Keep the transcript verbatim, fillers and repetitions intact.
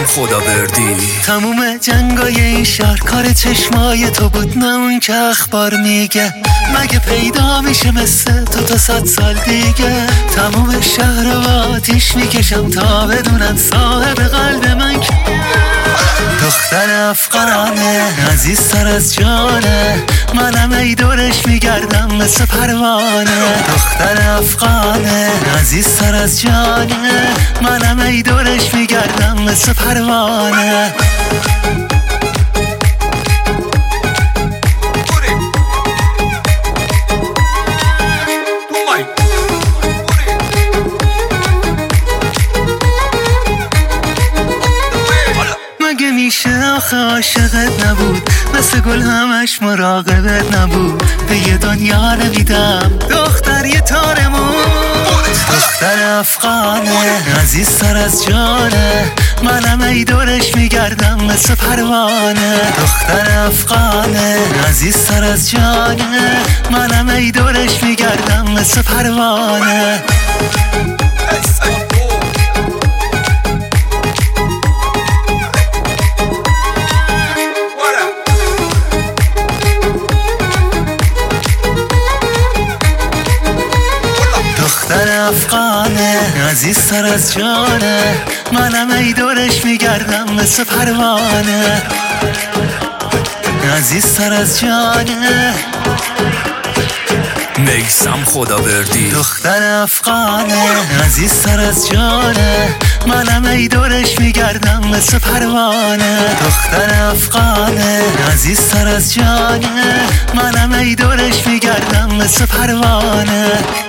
خدا بردی. تموم جنگای این شهر کار چشمای تو بود، نه اون که اخبار میگه. مگه پیدا میشه مثل تو تا صد سال دیگه؟ تموم شهر رو آتیش میکشم تا بدونن صاحب قلب من که دختر افغانه، عزیزتر از جانه، منم ای دورش میگردم مثل پروانه. دختر افغانه، عزیزتر از جانه، منم ای دورش میگردم مثل پروانه. مگه میشه آخه عاشقت نبود، مثل گل همش مراقبت نبود. به یه دنیا نمیدم دختر یه تارمون. دختر افغانه، عزیزتر از جانه، منم ای دورش میگردم مثل پروانه. دختر افغانه، عزیزتر از جانه، منم ای دورش میگردم مثل پروانه. دختر افغانه، عزیزتر از جانه، منم ای دورش میگردم مثل پروانه. عزیزتر از جانه، میسم خدا بردی. دختر افغانه، عزیزتر از جانه، منم ای دورش میگردم مثل پروانه. دختر افغانه، عزیزتر از جانه، منم ای دورش میگردم مثل پروانه.